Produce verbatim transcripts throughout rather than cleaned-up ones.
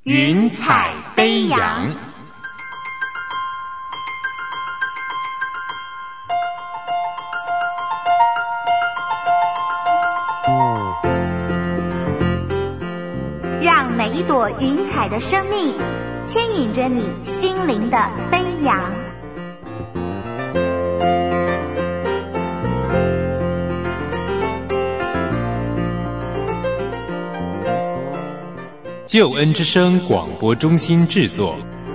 云彩飞扬。 让每一朵云彩的生命牵引着你心灵的飞扬。 救恩之声广播中心制作。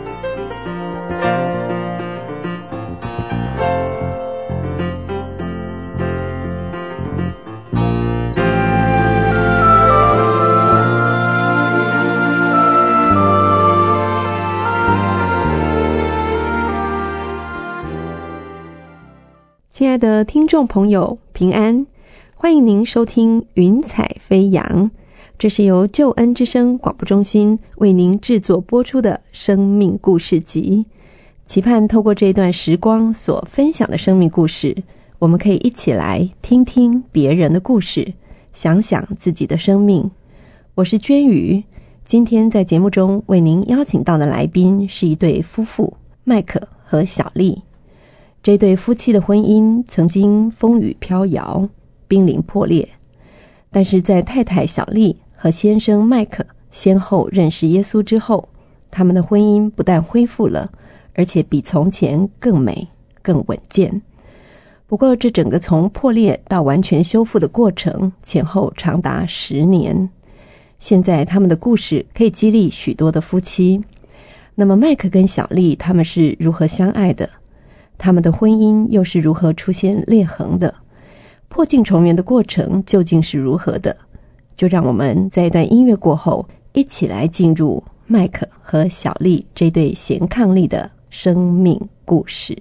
亲爱的听众朋友，平安，欢迎您收听云彩飞扬，这是由救恩之声广播中心为您制作播出的生命故事集，期盼透过这一段时光所分享的生命故事，我们可以一起来听听别人的故事，想想自己的生命。我是娟瑜，今天在节目中为您邀请到的来宾是一对夫妇，麦克和小丽。这对夫妻的婚姻曾经风雨飘摇，濒临破裂，但是在太太小丽和先生麦克先后认识耶稣之后，他们的婚姻不但恢复了，而且比从前更美更稳健。不过这整个从破裂到完全修复的过程前后长达十年，现在他们的故事可以激励许多的夫妻。那么麦克跟小丽他们是如何相爱的？他们的婚姻又是如何出现裂痕的？破镜重圆的过程究竟是如何的？就让我们在一段音乐过后，一起来进入麦克和小丽这对贤伉俪的生命故事。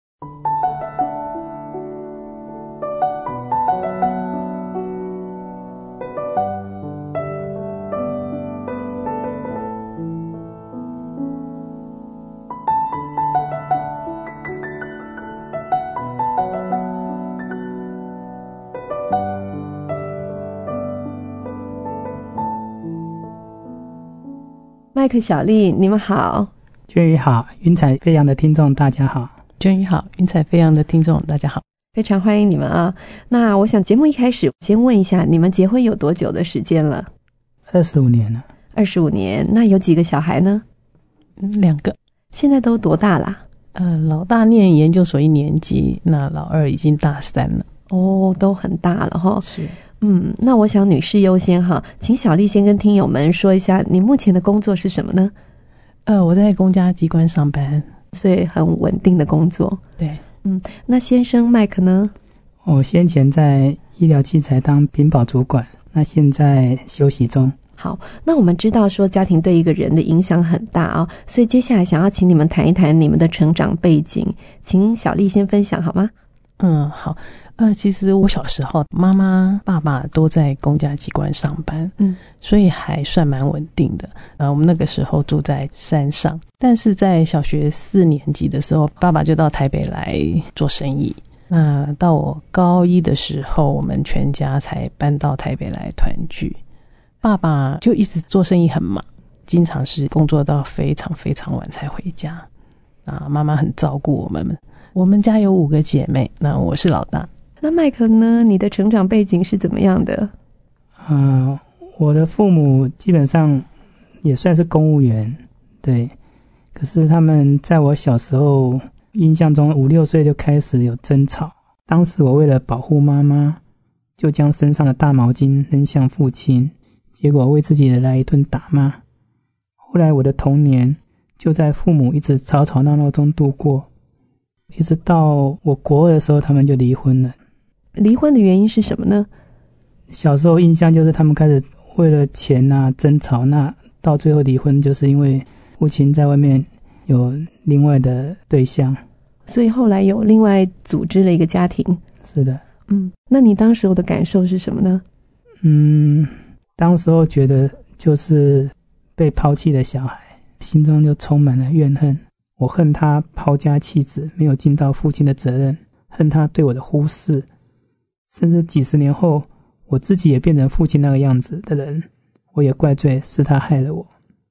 麦克、小丽，你们好。 娟瑜好，云彩飞扬的听众大家好。 娟瑜好，云彩飞扬的听众大家好， 非常欢迎你们啊！那我想节目一开始先问一下，你们结婚有多久的时间了？ 二十五年了。 二十五年，那有几个小孩呢？ 两个。 现在都多大啦？ 呃，老大念研究所一年级，那老二已经大三了。 哦，都很大了哈。 是。 嗯，那我想女士优先哈，请小丽先跟听友们说一下，你目前的工作是什么呢？ 呃，我在公家机关上班， 所以很稳定的工作。 对， 嗯，那先生麦克呢？ 我先前在医疗器材当品保主管，那现在休息中。 好，那我们知道说家庭对一个人的影响很大啊、哦，所以接下来想要请你们谈一谈你们的成长背景，请小丽先分享好吗？ 嗯，好。呃，其实我小时候妈妈爸爸都在公家机关上班，嗯，所以还算蛮稳定的。呃，我们那个时候住在山上，但是在小学四年级的时候，爸爸就到台北来做生意。那到我高一的时候，我们全家才搬到台北来团聚。爸爸就一直做生意很忙，经常是工作到非常非常晚才回家。啊，妈妈很照顾我们。我们家有五个姐妹，那我是老大。 那麦克呢？你的成长背景是怎么样的？ 呃，我的父母基本上也算是公务员，对。可是他们在我小时候印象中五六岁就开始有争吵。当时我为了保护妈妈，就将身上的大毛巾扔向父亲，结果为自己来一顿打骂。后来我的童年就在父母一直吵吵闹闹中度过，一直到我国二的时候，他们就离婚了。 离婚的原因是什么呢？ 小时候印象就是他们开始为了钱啊争吵，那到最后离婚就是因为父亲在外面有另外的对象， 所以后来有另外组织了一个家庭。 是的。 嗯，那你当时候的感受是什么呢？ 嗯，当时候觉得就是被抛弃的小孩，心中就充满了怨恨。我恨他抛家弃子，没有尽到父亲的责任，恨他对我的忽视，甚至几十年后我自己也变成父亲那个样子的人，我也怪罪是他害了我。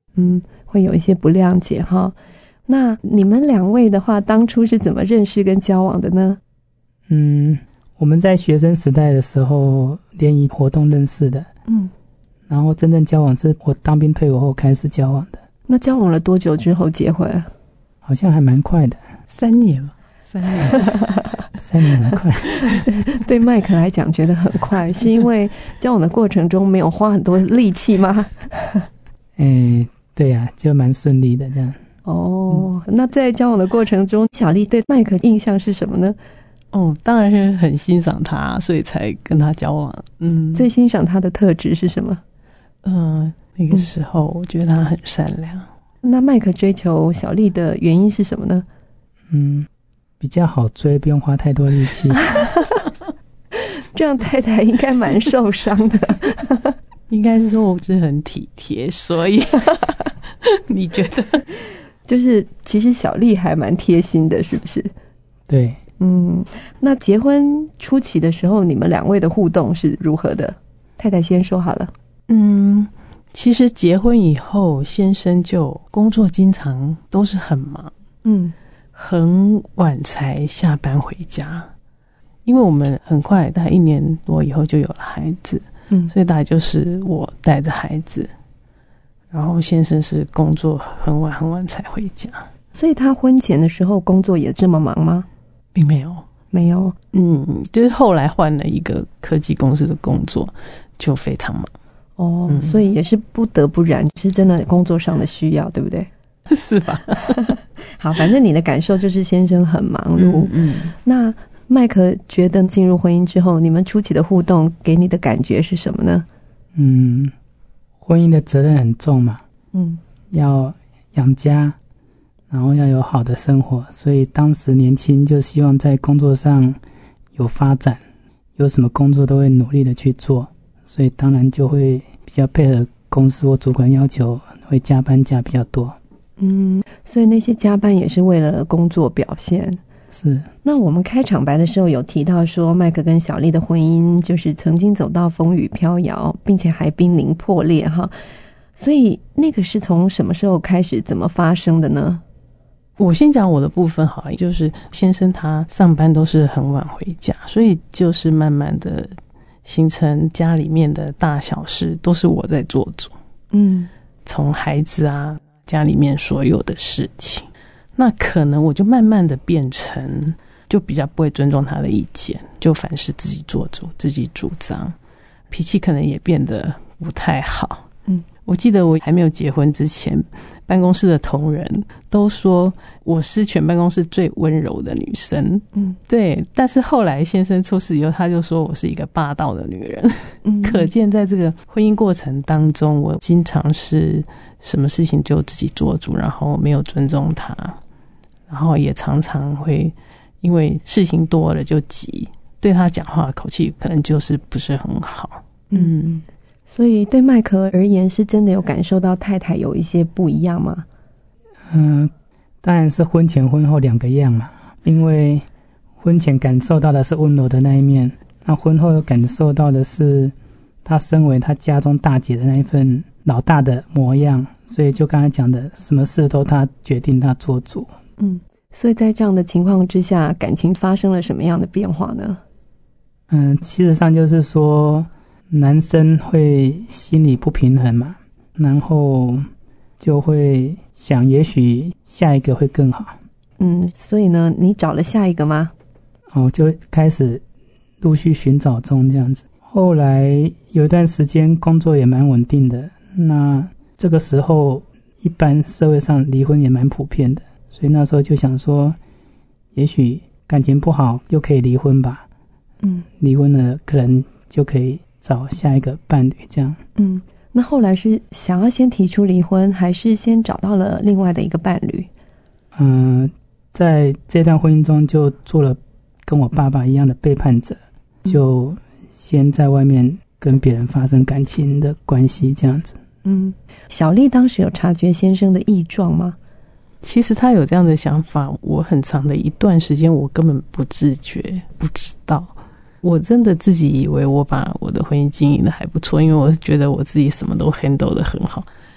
嗯，会有一些不谅解哈。那你们两位的话，当初是怎么认识跟交往的呢？ 嗯，我们在学生时代的时候联谊活动认识的，嗯，然后真正交往是我当兵退伍后开始交往的。 那交往了多久之后结婚？ 好像还蛮快的， 三年吧，三年， 三年很快。 对麦克来讲觉得很快，是因为交往的过程中没有花很多力气吗？ 哎，对呀、啊，就蛮顺利的这样。 哦，那在交往的过程中，小丽对麦克印象是什么呢？ 哦，当然是很欣赏他，所以才跟他交往。嗯， 最欣赏他的特质是什么？ 嗯，那个时候我觉得他很善良。 那麦克追求小丽的原因是什么呢？ 嗯，比较好追，不用花太多力气。 这样太太应该蛮受伤的。 应该是说我是很体贴，所以你觉得？ 就是其实小丽还蛮贴心的，是不是？ 对， 嗯，那结婚初期的时候，你们两位的互动是如何的？太太先说好了。 嗯，其实结婚以后，先生就工作经常都是很忙，嗯，很晚才下班回家，因为我们很快大概一年多以后就有了孩子，嗯，所以大概就是我带着孩子。然后先生是工作很晚很晚才回家。 所以他婚前的时候工作也这么忙吗？ 并没有， 没有。 嗯，就是后来换了一个科技公司的工作，就非常忙。 哦、嗯，所以也是不得不然，是真的工作上的需要，对不对？ 是吧？ 好，反正你的感受就是先生很忙碌。嗯，嗯那麦克觉得进入婚姻之后，你们初期的互动给你的感觉是什么呢？ 嗯。婚姻的责任很重嘛，嗯，要养家，然后要有好的生活，所以当时年轻就希望在工作上有发展，有什么工作都会努力的去做，所以当然就会比较配合公司或主管要求，会加班加比较多。 嗯，所以那些加班也是为了工作表现。 是。 那我们开场白的时候有提到说，麦克跟小丽的婚姻就是曾经走到风雨飘摇，并且还濒临破裂哈。所以那个是从什么时候开始，怎么发生的呢？ 我先讲我的部分好了，就是先生他上班都是很晚回家，所以就是慢慢的形成家里面的大小事都是我在做主。嗯，从孩子啊，家里面所有的事情。那可能我就慢慢的变成就比较不会尊重他的意见，就凡事自己做主，自己主张，脾气可能也变得不太好。嗯，我记得我还没有结婚之前，办公室的同仁都说我是全办公室最温柔的女生。嗯，对。但是后来先生出事以后，他就说我是一个霸道的女人。嗯，可见在这个婚姻过程当中，我经常是什么事情就自己做主，然后没有尊重他。然后也常常会因为事情多了就急，对他讲话的口气可能就是不是很好。 嗯，所以对麦克而言是真的有感受到太太有一些不一样吗？ 嗯，当然是婚前婚后两个样嘛。因为婚前感受到的是温柔的那一面，那婚后感受到的是他身为他家中大姐的那一份老大的模样，所以就刚才讲的什么事都他决定，他做主。 嗯，所以在这样的情况之下，感情发生了什么样的变化呢？ 嗯，其实上就是说男生会心里不平衡嘛，然后就会想也许下一个会更好。 嗯，所以呢你找了下一个吗？ 哦，就开始陆续寻找中这样子。后来有一段时间工作也蛮稳定的，那这个时候一般社会上离婚也蛮普遍的，所以那时候就想说也许感情不好就可以离婚吧。嗯，离婚了可能就可以找下一个伴侣这样。 嗯，那后来是想要先提出离婚，还是先找到了另外的一个伴侣？ 嗯、呃，在这段婚姻中就做了跟我爸爸一样的背叛者，就先在外面跟别人发生感情的关系这样子。 嗯，小丽当时有察觉先生的异状吗？ 其实他有这样的想法，我很长的一段时间我根本不自觉，不知道。我真的自己以为我把我的婚姻经营的还不错，因为我觉得我自己什么都 handle 得很好，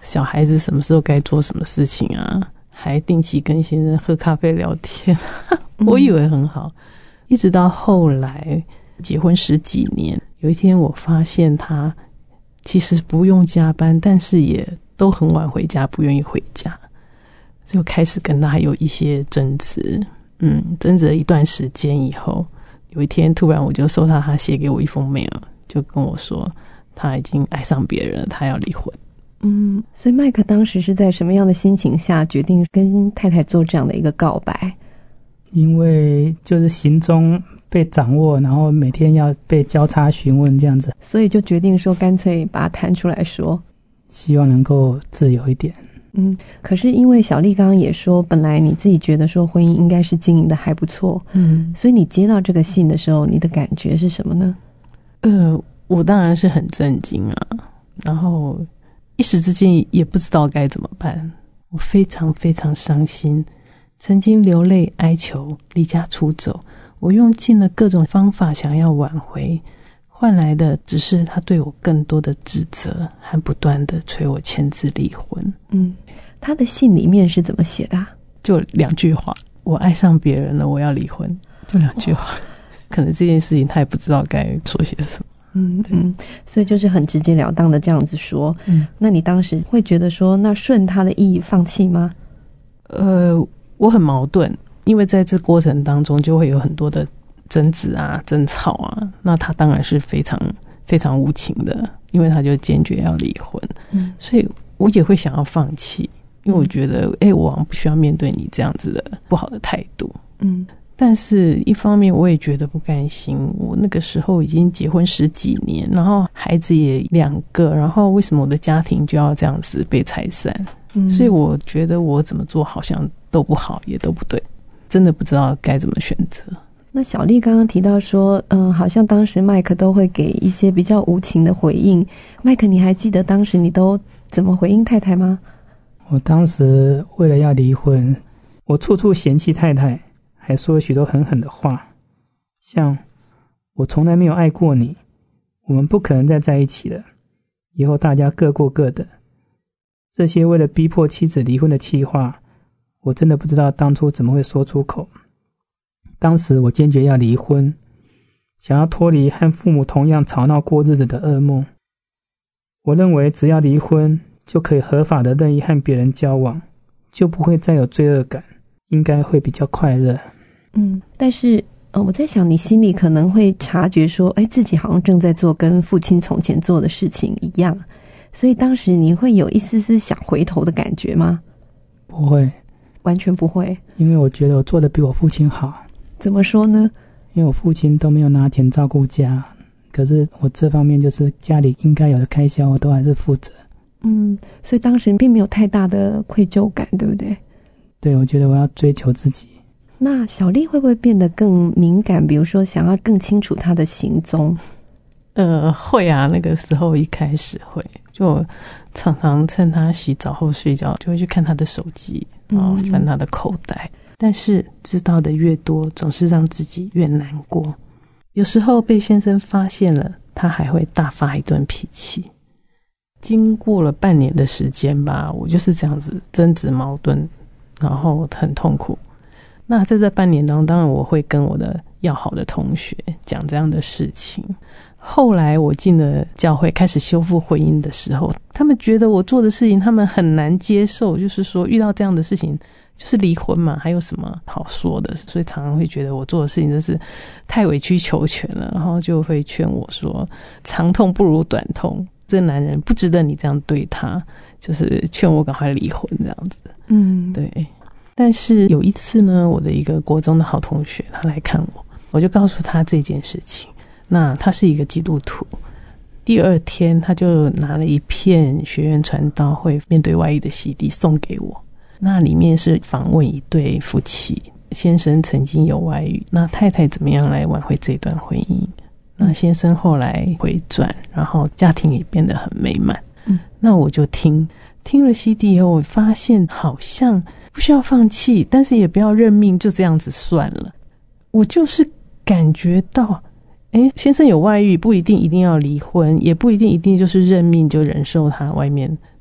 小孩子什么时候该做什么事情啊，还定期跟先生喝咖啡聊天我以为很好，一直到后来结婚十几年，有一天我发现他其实不用加班，但是也都很晚回家，不愿意回家，就开始跟他有一些争执。嗯，争执了一段时间以后，有一天突然我就收到他写给我一封 mail， 就跟我说他已经爱上别人了，他要离婚。 嗯，所以麦克当时是在什么样的心情下决定跟太太做这样的一个告白？ 因为就是行踪被掌握，然后每天要被交叉询问这样子， 所以就决定说干脆把它摊出来说， 希望能够自由一点。 嗯，可是因为小丽刚刚也说，本来你自己觉得说婚姻应该是经营的还不错，嗯，所以你接到这个信的时候，你的感觉是什么呢？ 呃，我当然是很震惊啊，然后一时之间也不知道该怎么办，我非常非常伤心，曾经流泪哀求，离家出走，我用尽了各种方法想要挽回，换来的只是他对我更多的指责和不断的催我签字离婚。嗯， 他的信里面是怎么写的啊？ 就两句话，我爱上别人了，我要离婚，就两句话。可能这件事情他也不知道该说些什么。 嗯嗯，所以就是很直截了当的这样子说。嗯，那你当时会觉得说，那顺他的意放弃吗？ 呃，我很矛盾，因为在这过程当中就会有很多的争执啊、争吵啊，那他当然是非常非常无情的，因为他就坚决要离婚。嗯，所以我也会想要放弃，因为我觉得，哎、欸，我好像不需要面对你这样子的不好的态度。嗯。但是一方面我也觉得不甘心，我那个时候已经结婚十几年，然后孩子也两个，然后为什么我的家庭就要这样子被拆散？嗯，所以我觉得我怎么做好像都不好，也都不对，真的不知道该怎么选择。 那小丽刚刚提到说，嗯，好像当时麦克都会给一些比较无情的回应。麦克，你还记得当时你都怎么回应太太吗？ 我当时为了要离婚，我处处嫌弃太太，还说了许多狠狠的话，像我从来没有爱过你，我们不可能再在一起了，以后大家各过各的。这些为了逼迫妻子离婚的气话，我真的不知道当初怎么会说出口。当时我坚决要离婚，想要脱离和父母同样吵闹过日子的噩梦。我认为只要离婚，就可以合法的任意和别人交往，就不会再有罪恶感，应该会比较快乐。 嗯，但是呃，我在想你心里可能会察觉说，哎，自己好像正在做跟父亲从前做的事情一样，所以当时你会有一丝丝想回头的感觉吗？ 不会， 完全不会， 因为我觉得我做的比我父亲好。 怎么说呢？ 因为我父亲都没有拿钱照顾家，可是我这方面就是家里应该有的开销我都还是负责。 嗯，所以当时并没有太大的愧疚感，对不对？ 对，我觉得我要追求自己。 那小丽会不会变得更敏感，比如说想要更清楚她的行踪？ 呃，会啊，那个时候一开始会，就常常趁她洗澡后睡觉，就会去看她的手机，然后翻她的口袋。嗯，但是知道的越多，总是让自己越难过。有时候被先生发现了，他还会大发一顿脾气。经过了半年的时间吧，我就是这样子争执矛盾，然后很痛苦。那在这半年当中，当然我会跟我的要好的同学讲这样的事情。后来我进了教会，开始修复婚姻的时候，他们觉得我做的事情他们很难接受，就是说遇到这样的事情就是离婚嘛，还有什么好说的，所以常常会觉得我做的事情真是太委曲求全了，然后就会劝我说长痛不如短痛，这个男人不值得你这样对他，就是劝我赶快离婚这样子。嗯，对。但是有一次呢，我的一个国中的好同学他来看我，我就告诉他这件事情。那他是一个基督徒，第二天他就拿了一片学院传道会面对外遇的 C D 送给我，那里面是访问一对夫妻，先生曾经有外遇，那太太怎么样来挽回这段婚姻，那先生后来回转，然后家庭也变得很美满。嗯，那我就听听了 C D 以后，我发现好像不需要放弃，但是也不要认命，就这样子算了。我就是感觉到诶，先生有外遇不一定一定要离婚，也不一定一定就是认命就忍受他外面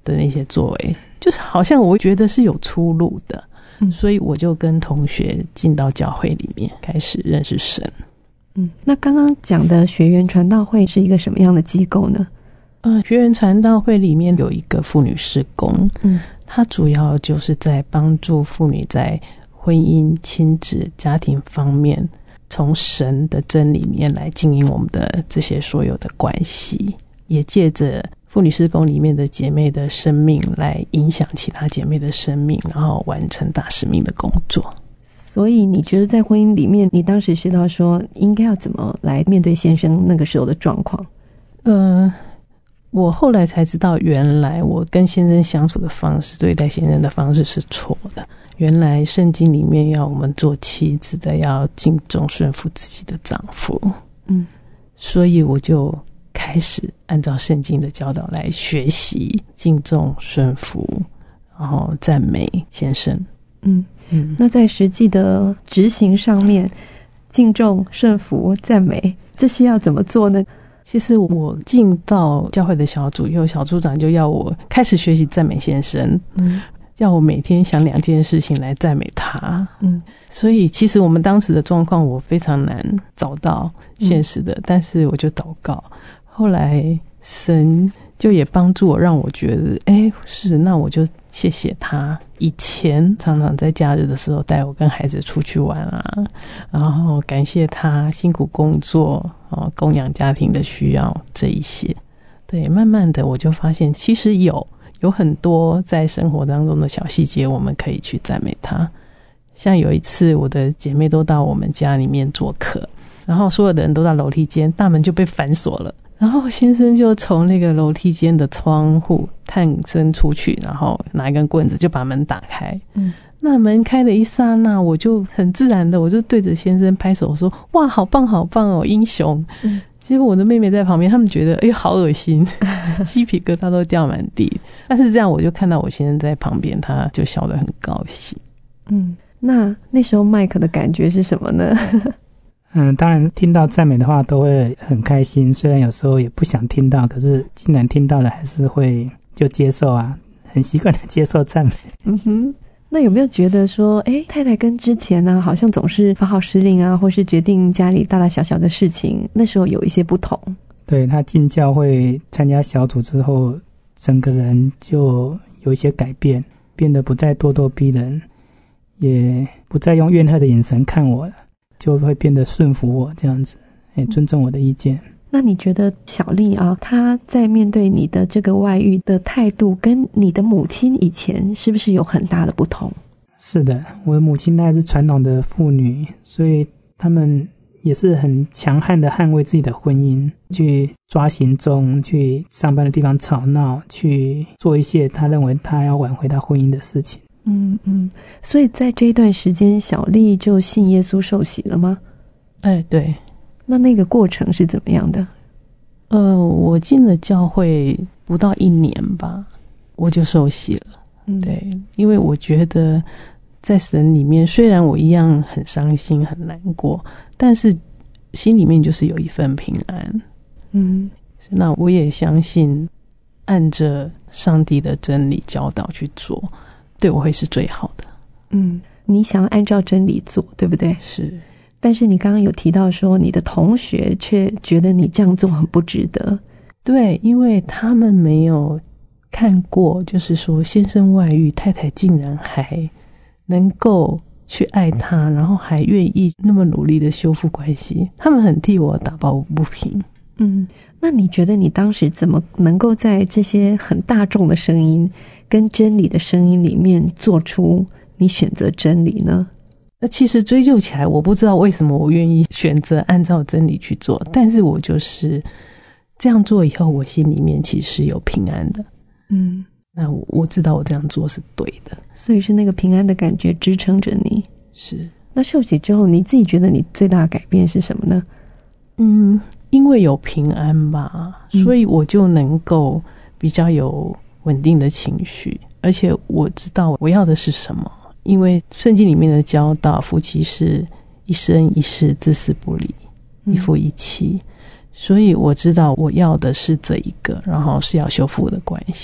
的那些作为，就是好像我觉得是有出路的，嗯，所以我就跟同学进到教会里面开始认识神。 嗯，那刚刚讲的学园传道会是一个什么样的机构呢？ 呃，学园传道会里面有一个妇女事工， 嗯， 它主要就是在帮助妇女在婚姻、亲子、家庭方面，从神的真理面来经营我们的这些所有的关系，也借着妇女事工里面的姐妹的生命来影响其他姐妹的生命，然后完成大使命的工作。 所以你觉得在婚姻里面，你当时知道说应该要怎么来面对先生那个时候的状况？ 呃，我后来才知道，原来我跟先生相处的方式，对待先生的方式是错的。原来圣经里面要我们做妻子的要敬重顺服自己的丈夫， 嗯， 所以我就开始按照圣经的教导来学习敬重顺服，然后赞美先生。 嗯嗯，那在实际的执行上面，敬重顺服赞美这些要怎么做呢？ 其实我进到教会的小组以后，小组长就要我开始学习赞美先生，嗯，叫我每天想两件事情来赞美他，嗯，所以其实我们当时的状况我非常难找到现实的，嗯，但是我就祷告，后来神就也帮助我，让我觉得哎，是，那我就谢谢他以前常常在假日的时候带我跟孩子出去玩啊，然后感谢他辛苦工作，哦，供养家庭的需要这一些。对，慢慢的我就发现其实有有很多在生活当中的小细节我们可以去赞美他。像有一次我的姐妹都到我们家里面做客，然后所有的人都到楼梯间，大门就被反锁了，然后先生就从那个楼梯间的窗户探身出去，然后拿一根棍子就把门打开。嗯，那门开的一刹那，我就很自然的我就对着先生拍手说，哇，好棒好棒哦，英雄。嗯，结果我的妹妹在旁边，他们觉得哎，好恶心，鸡皮疙瘩都掉满地。但是这样我就看到我先生在旁边，他就笑得很高兴。 嗯，那那时候麦克的感觉是什么呢？ 嗯，当然听到赞美的话都会很开心，虽然有时候也不想听到，可是既然听到了还是会就接受啊，很习惯的接受赞美。 嗯哼，那有没有觉得说哎，太太跟之前呢，好像总是发号施令啊，或是决定家里大大小小的事情，那时候有一些不同？ 对，他进教会参加小组之后，整个人就有一些改变，变得不再咄咄逼人，也不再用怨恨的眼神看我了，就会变得顺服我这样子，也尊重我的意见。 那你觉得小丽啊，她在面对你的这个外遇的态度跟你的母亲以前是不是有很大的不同？ 是的，我的母亲她是传统的妇女，所以他们也是很强悍的捍卫自己的婚姻，去抓行踪，去上班的地方吵闹，去做一些她认为她要挽回她婚姻的事情。 嗯嗯，所以在这一段时间，小丽就信耶稣受洗了吗？ 哎，对。 那那个过程是怎么样的？ 呃，我进了教会不到一年吧，我就受洗了。嗯，对，因为我觉得在神里面，虽然我一样很伤心很难过，但是心里面就是有一份平安。嗯，那我也相信按着上帝的真理教导去做，对我会是最好的。 嗯，你想要按照真理做，对不对？ 是。 但是你刚刚有提到说你的同学却觉得你这样做很不值得。 对，因为他们没有看过，就是说先生外遇，太太竟然还能够去爱他，然后还愿意那么努力的修复关系，他们很替我打抱不平。 嗯，那你觉得你当时怎么能够在这些很大众的声音跟真理的声音里面做出你选择真理呢？ 那其实追究起来，我不知道为什么我愿意选择按照真理去做，但是我就是这样做以后，我心里面其实是有平安的。嗯，那我我知道我这样做是对的， 所以是那个平安的感觉支撑着你。 是。 那受洗之后，你自己觉得你最大的改变是什么呢？ 嗯，因为有平安吧，所以我就能够比较有稳定的情绪，而且我知道我要的是什么。因为圣经里面的教导，夫妻是一生一世至死不离，一夫一妻，所以我知道我要的是这一个，然后是要修复我的关系。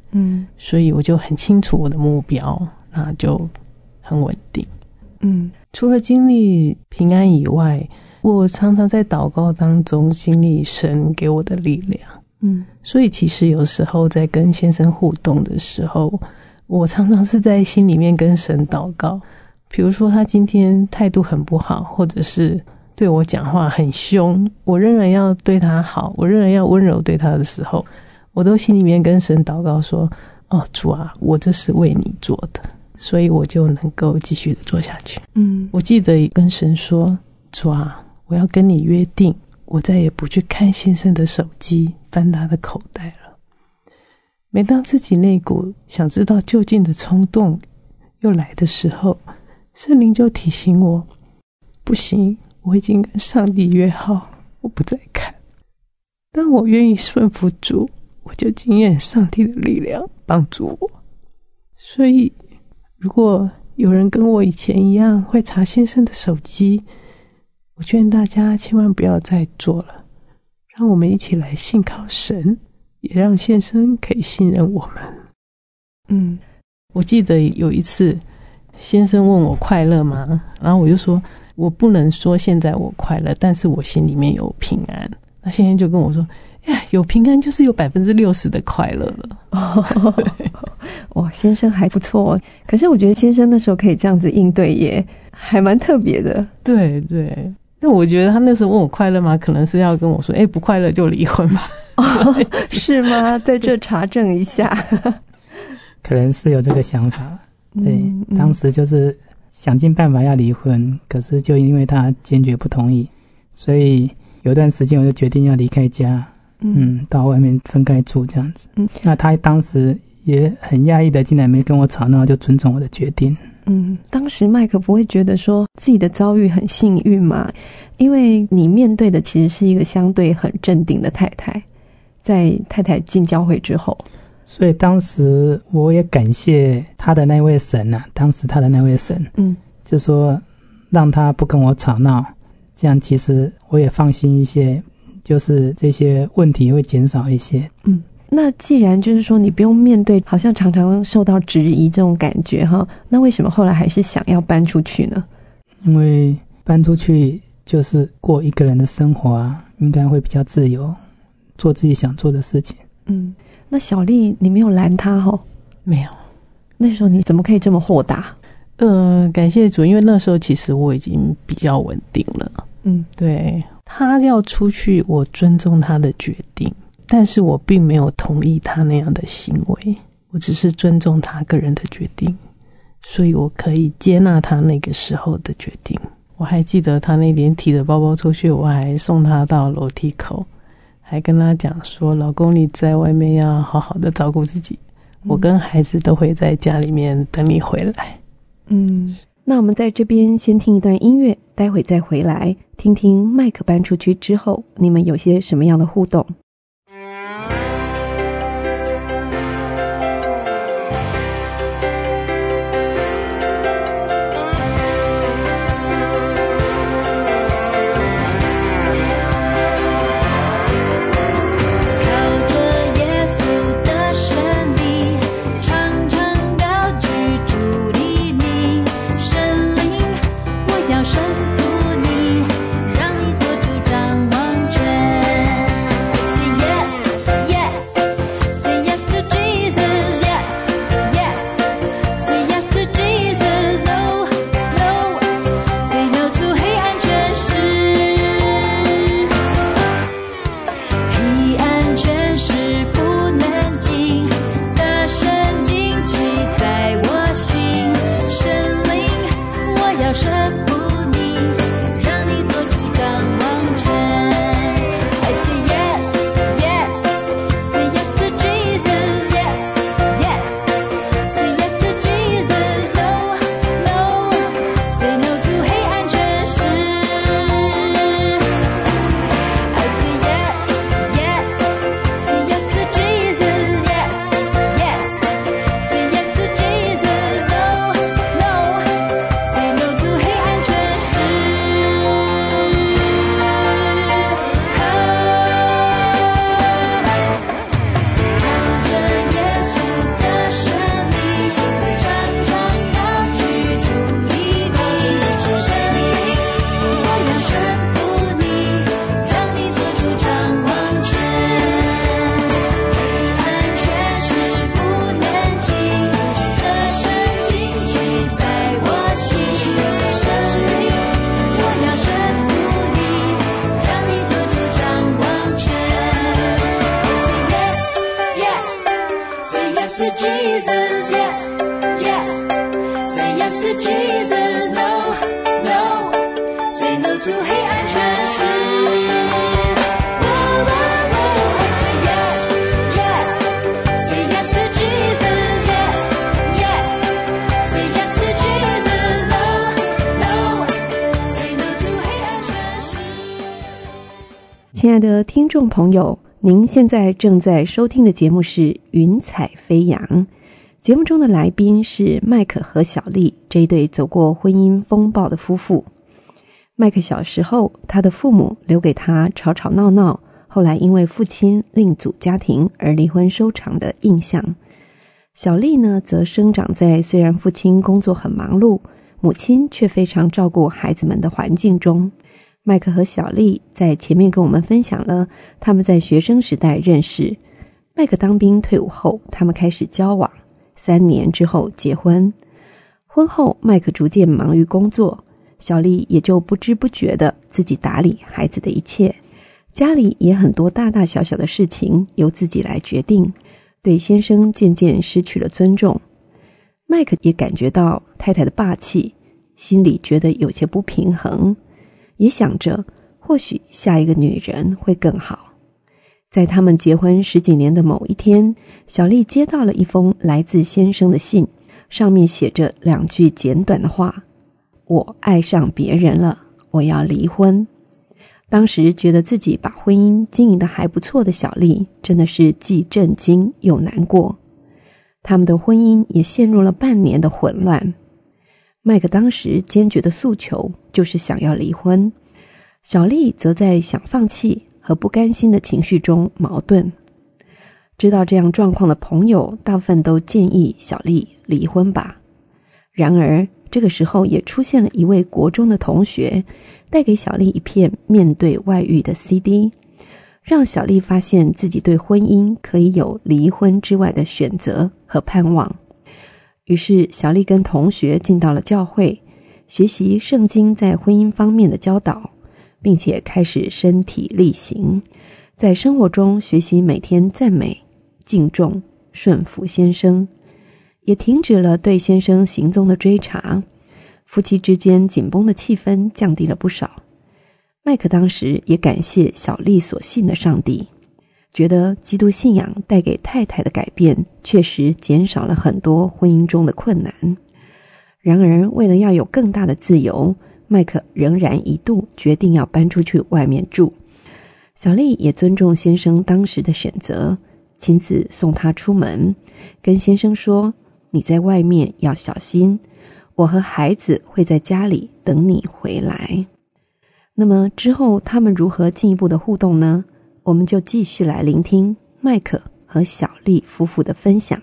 嗯，所以我就很清楚我的目标，那就很稳定。嗯，除了经历平安以外，我常常在祷告当中经历神给我的力量。嗯，所以其实有时候在跟先生互动的时候，我常常是在心里面跟神祷告。比如说他今天态度很不好，或者是对我讲话很凶，我仍然要对他好，我仍然要温柔对他的时候，我都心里面跟神祷告说，哦，主啊，我这是为你做的，所以我就能够继续的做下去。嗯，我记得跟神说，主啊，我要跟你约定，我再也不去看先生的手机，翻他的口袋了。每当自己那股想知道究竟的冲动又来的时候，圣灵就提醒我，不行，我已经跟上帝约好，我不再看。当我愿意顺服主，我就经验上帝的力量帮助我。所以如果有人跟我以前一样会查先生的手机，我劝大家千万不要再做了，让我们一起来信靠神，也让先生可以信任我们。嗯，我记得有一次先生问我快乐吗，然后我就说我不能说现在我快乐，但是我心里面有平安。那先生就跟我说，哎，有平安就是有百分之六十的快乐了。哦， 哇，先生还不错哦。可是我觉得先生那时候可以这样子应对，也还蛮特别的。 对对，那我觉得他那时候问我快乐吗，可能是要跟我说，哎，不快乐就离婚吧。 哦，是吗？在这查证一下。 可能是有这个想法。对，嗯嗯，当时就是想尽办法要离婚，可是就因为他坚决不同意，所以有段时间我就决定要离开家，嗯, 嗯到外面分开住这样子。嗯，那他当时也很讶异的，竟然没跟我吵闹，就尊重我的决定。 嗯，当时麦克不会觉得说自己的遭遇很幸运吗？因为你面对的其实是一个相对很镇定的太太，在太太进教会之后。 所以当时我也感谢他的那位神啊，当时他的那位神，嗯，就说让他不跟我吵闹，这样其实我也放心一些，就是这些问题会减少一些。 嗯，那既然就是说你不用面对好像常常受到质疑这种感觉哈，那为什么后来还是想要搬出去呢？ 因为搬出去就是过一个人的生活啊，应该会比较自由，做自己想做的事情。 嗯，那小丽你没有拦她哦？ 没有。 那时候你怎么可以这么豁达？ 呃，感谢主，因为那时候其实我已经比较稳定了。嗯，对，他要出去，我尊重他的决定，但是我并没有同意他那样的行为，我只是尊重他个人的决定，所以我可以接纳他那个时候的决定。我还记得他那天提着包包出去，我还送他到楼梯口，还跟他讲说，老公你在外面要好好的照顾自己，我跟孩子都会在家里面等你回来。 嗯，那我们在这边先听一段音乐，待会再回来听听麦克搬出去之后你们有些什么样的互动。 神服你，让你做主掌王权。 to Jesus, no, no, say no to 黑暗权势。Whoa, whoa, whoa, I say yes, yes, say yes to Jesus, yes, yes, say yes to Jesus, no, no, say no to 黑暗权势。 亲爱的听众朋友，您现在正在收听的节目是《云彩飞扬》。节目中的来宾是麦克和小丽这一对走过婚姻风暴的夫妇。麦克小时候，他的父母留给他吵吵闹闹，后来因为父亲另组家庭而离婚收场的印象。小丽呢，则生长在虽然父亲工作很忙碌，母亲却非常照顾孩子们的环境中。麦克和小丽在前面跟我们分享了他们在学生时代认识，麦克当兵退伍后，他们开始交往，三年之后结婚。婚后，麦克逐渐忙于工作，小丽也就不知不觉的自己打理孩子的一切，家里也很多大大小小的事情由自己来决定，对先生渐渐失去了尊重。麦克也感觉到太太的霸气，心里觉得有些不平衡，也想着或许下一个女人会更好。在他们结婚十几年的某一天，小丽接到了一封来自先生的信，上面写着两句简短的话：我爱上别人了，我要离婚。当时觉得自己把婚姻经营得还不错的小丽，真的是既震惊又难过。他们的婚姻也陷入了半年的混乱。麦克当时坚决的诉求就是想要离婚，小丽则在想放弃和不甘心的情绪中矛盾。知道这样状况的朋友大部分都建议小丽离婚吧。然而这个时候也出现了一位国中的同学，带给小丽一片面对外遇的 C D， 让小丽发现自己对婚姻可以有离婚之外的选择和盼望。于是小丽跟同学进到了教会，学习圣经在婚姻方面的教导，并且开始身体力行，在生活中学习每天赞美、敬重、顺服先生，也停止了对先生行踪的追查，夫妻之间紧绷的气氛降低了不少。麦克当时也感谢小丽所信的上帝，觉得基督信仰带给太太的改变确实减少了很多婚姻中的困难。然而为了要有更大的自由，麦克仍然一度决定要搬出去外面住。小丽也尊重先生当时的选择，亲自送他出门，跟先生说：你在外面要小心，我和孩子会在家里等你回来。那么之后他们如何进一步的互动呢？我们就继续来聆听麦克和小丽夫妇的分享。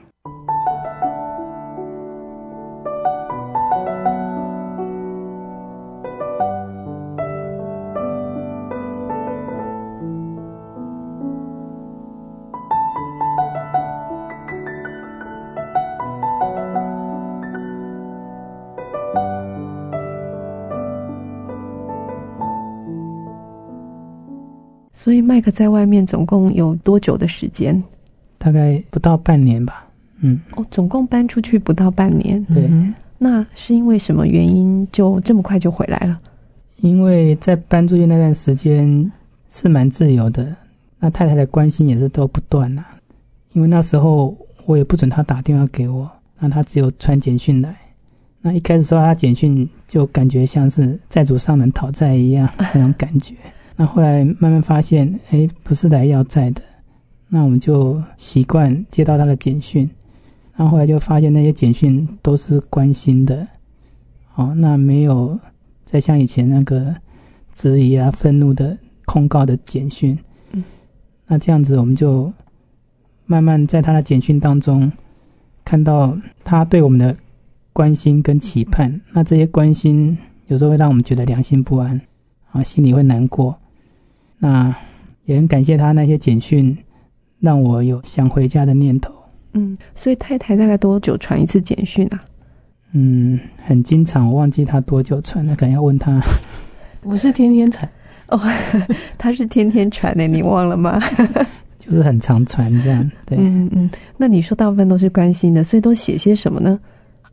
所以麦克在外面总共有多久的时间？ 大概不到半年吧。嗯， 哦，总共搬出去不到半年。 对、嗯， 那是因为什么原因就这么快就回来了？ 因为在搬出去那段时间是蛮自由的，那太太的关心也是都不断啊。因为那时候我也不准他打电话给我，那他只有传简讯来。那一开始收到他简讯，就感觉像是债主上门讨债一样那种感觉。那后来慢慢发现，诶，不是来要债的，那我们就习惯接到他的简讯，然后后来就发现那些简讯都是关心的，哦，那没有再像以前那个质疑啊、愤怒的控告的简讯。嗯，那这样子我们就慢慢在他的简讯当中看到他对我们的关心跟期盼，那这些关心有时候会让我们觉得良心不安啊，心里会难过。那也很感谢他那些简讯，让我有想回家的念头。 嗯，所以太太大概多久传一次简讯啊？ 嗯，很经常，我忘记他多久传，那可能要问他。 我是天天传哦，他是天天传的，你忘了吗？ 就是很常传这样。对， 嗯嗯。那你说大部分都是关心的，所以都写些什么呢？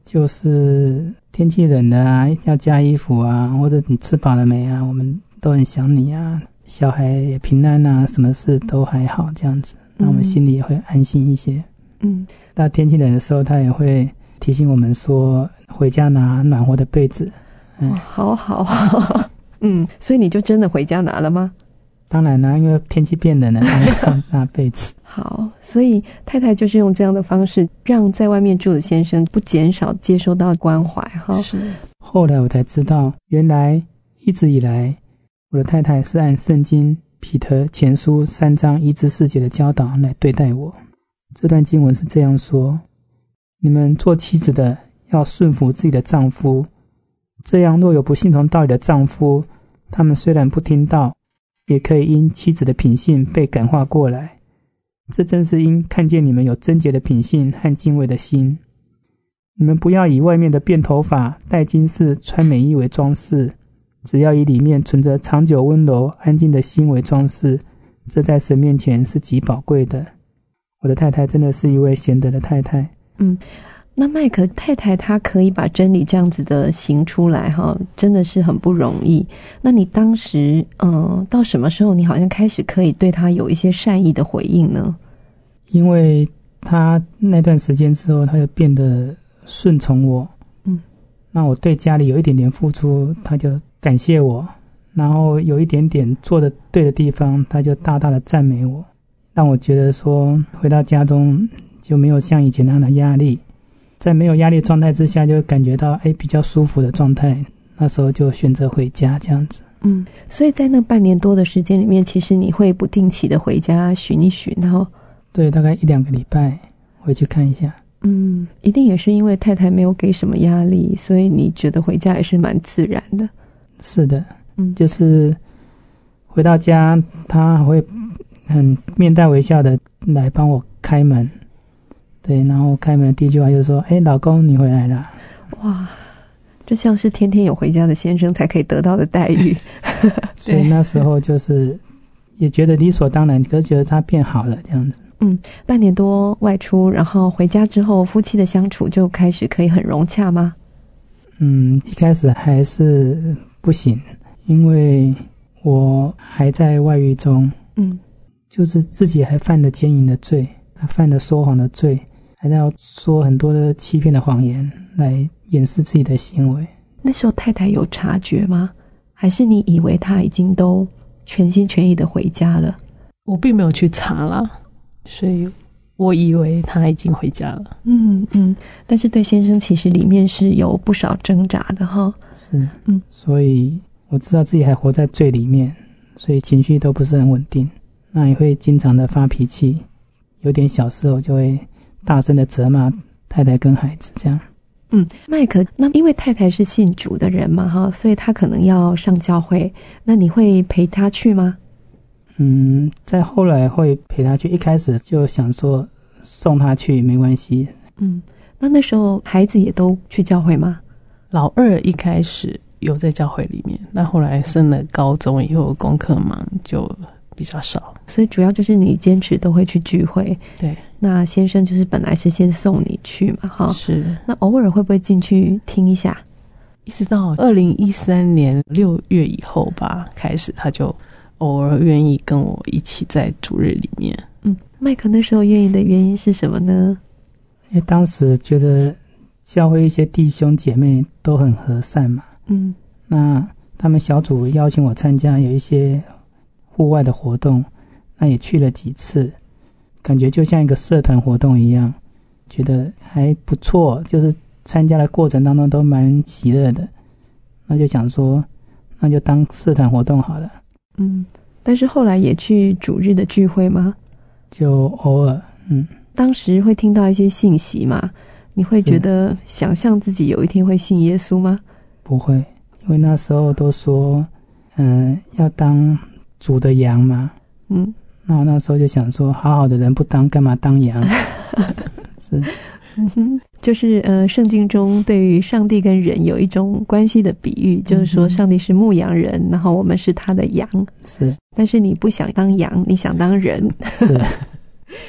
就是天气冷了啊，要加衣服啊，或者你吃饱了没啊，我们都很想你啊，小孩也平安啊，什么事都还好这样子，那我们心里也会安心一些。嗯，到天气冷的时候，他也会提醒我们说回家拿暖和的被子。 嗯，哦、好好好。嗯，所以你就真的回家拿了吗？ 当然啦，因为天气变冷了，拿拿被子。 好，所以太太就是用这样的方式，让在外面住的先生不减少接收到关怀哈。 是。 后来我才知道，原来一直以来，我的太太是按圣经彼得前书三章一至四节的教导来对待我。这段经文是这样说：你们做妻子的要顺服自己的丈夫，这样若有不信从道理的丈夫，他们虽然不听道，也可以因妻子的品性被感化过来。这正是因看见你们有贞洁的品性和敬畏的心。你们不要以外面的辫头发、戴金饰、穿美衣为装饰，只要以里面存着长久温柔安静的心为装饰，这在神面前是极宝贵的。我的太太真的是一位贤德的太太。 嗯，那麦克太太她可以把真理这样子的行出来哈，真的是很不容易。那你当时嗯，到什么时候你好像开始可以对她有一些善意的回应呢？ 因为她那段时间之后，她就变得顺从我。嗯，那我对家里有一点点付出，她就感谢我，然后有一点点做的对的地方，她就大大的赞美我，让我觉得说回到家中就没有像以前那样的压力，在没有压力的状态之下，就感觉到哎比较舒服的状态，那时候就选择回家这样子。 嗯，所以在那半年多的时间里面，其实你会不定期的回家巡一巡，然后对，大概一两个礼拜回去看一下。 嗯，一定也是因为太太没有给什么压力，所以你觉得回家也是蛮自然的。 是的，嗯，就是回到家，他会很面带微笑的来帮我开门。对，然后开门的第一句话就是说：“哎，老公，你回来了。” 哇，就像是天天有回家的先生才可以得到的待遇。 所以那时候就是也觉得理所当然，可是觉得他变好了这样子。 嗯，半年多外出，然后回家之后，夫妻的相处就开始可以很融洽吗？ 嗯，一开始还是不行，因为我还在外遇中。嗯，就是自己还犯了奸淫的罪，还犯了说谎的罪，还要说很多的欺骗的谎言来掩饰自己的行为。 那时候太太有察觉吗？还是你以为他已经都全心全意的回家了？ 我并没有去查啦，所以我以为他已经回家了。 嗯嗯，但是对先生其实里面是有不少挣扎的哈。 是，嗯，所以我知道自己还活在罪里面，所以情绪都不是很稳定，那也会经常的发脾气，有点小事我就会大声的责骂太太跟孩子这样。 嗯，麦克，那因为太太是信主的人嘛哈，所以他可能要上教会，那你会陪他去吗？ 嗯，在后来会陪他去，一开始就想说送他去没关系。 嗯，那那时候孩子也都去教会吗？ 老二一开始有在教会里面，那后来升了高中以后功课忙就比较少， 所以主要就是你坚持都会去聚会。 对， 那先生就是本来是先送你去嘛哈， 是， 那偶尔会不会进去听一下？ 一直到二零一三年六月以后吧，开始他就偶尔愿意跟我一起在主日里面。 嗯，麦克那时候愿意的原因是什么呢？ 因为当时觉得教会一些弟兄姐妹都很和善嘛，嗯，那他们小组邀请我参加有一些户外的活动，那也去了几次，感觉就像一个社团活动一样，觉得还不错，就是参加的过程当中都蛮喜乐的，那就想说那就当社团活动好了。 嗯，但是后来也去主日的聚会吗？ 就偶尔。嗯， 当时会听到一些信息嘛，你会觉得想象自己有一天会信耶稣吗？ 不会，因为那时候都说嗯、呃，要当主的羊嘛。嗯，那我那时候就想说好好的人不当干嘛当羊。是， 嗯哼，就是呃，圣经中对于上帝跟人有一种关系的比喻，就是说上帝是牧羊人，然后我们是他的羊。 是， 但是你不想当羊，你想当人。 是。